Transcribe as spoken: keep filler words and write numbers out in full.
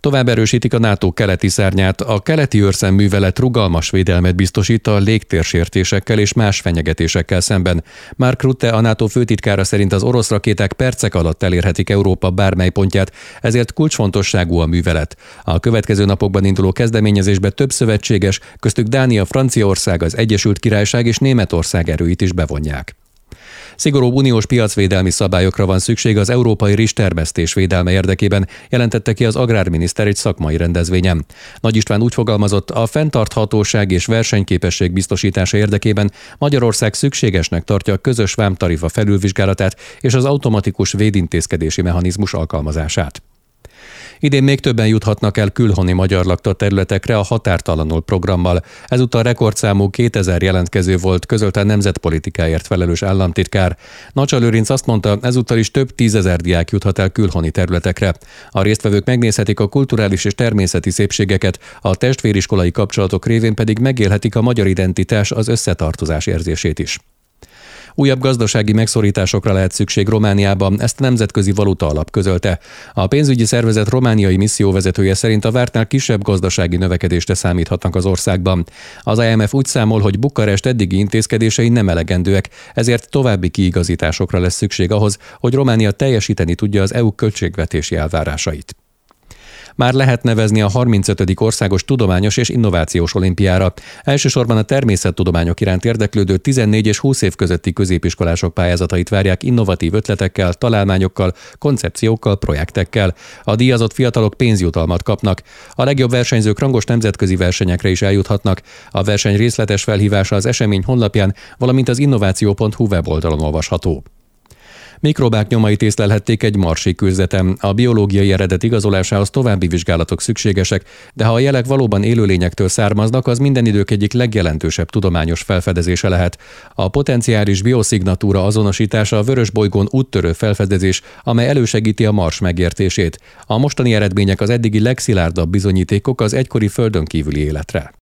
Tovább erősítik a NATO keleti szárnyát. A keleti őrszemművelet rugalmas védelmet biztosít a légtérsértésekkel és más fenyegetésekkel szemben. Mark Rutte, a NATO főtitkára szerint az orosz rakéták percek alatt elérhetik Európa bármely pontját, ezért kulcsfontosságú a művelet. A következő napokban induló kezdeményezésbe több szövetséges, köztük Dánia, Franciaország, az Egyesült Királyság és Németország erőit is bevonják. Szigorúbb uniós piacvédelmi szabályokra van szükség az európai rizstermesztés védelme érdekében, jelentette ki az agrárminiszter egy szakmai rendezvényen. Nagy István úgy fogalmazott, a fenntarthatóság és versenyképesség biztosítása érdekében Magyarország szükségesnek tartja a közös vámtarifa felülvizsgálatát és az automatikus védintézkedési mechanizmus alkalmazását. Idén még többen juthatnak el külhoni magyar lakta területekre a Határtalanul programmal. Ezúttal rekordszámú kétezer jelentkező volt, közölte a nemzetpolitikáért felelős államtitkár. Nacsal Lőrinc azt mondta, ezúttal is több tízezer diák juthat el külhoni területekre. A résztvevők megnézhetik a kulturális és természeti szépségeket, a testvériskolai kapcsolatok révén pedig megélhetik a magyar identitás, az összetartozás érzését is. Újabb gazdasági megszorításokra lehet szükség Romániában, ezt a Nemzetközi Valuta Alap közölte. A pénzügyi szervezet romániai misszióvezetője szerint a vártnál kisebb gazdasági növekedésre számíthatnak az országban. Az I M F úgy számol, hogy Bukarest eddigi intézkedései nem elegendőek, ezért további kiigazításokra lesz szükség ahhoz, hogy Románia teljesíteni tudja az E U költségvetési elvárásait. Már lehet nevezni a harmincötödik országos tudományos és innovációs olimpiára. Elsősorban a természettudományok iránt érdeklődő tizennégy és húsz év közötti középiskolások pályázatait várják innovatív ötletekkel, találmányokkal, koncepciókkal, projektekkel. A díjazott fiatalok pénzjutalmat kapnak. A legjobb versenyzők rangos nemzetközi versenyekre is eljuthatnak. A verseny részletes felhívása az esemény honlapján, valamint az innováció pont hu weboldalon olvasható. Mikrobák nyomait észlelhették egy marsi kőzeten. A biológiai eredet igazolásához további vizsgálatok szükségesek, de ha a jelek valóban élőlényektől származnak, az minden idők egyik legjelentősebb tudományos felfedezése lehet. A potenciális bioszignatúra azonosítása a vörösbolygón úttörő felfedezés, amely elősegíti a Mars megértését. A mostani eredmények az eddigi legszilárdabb bizonyítékok az egykori Földön kívüli életre.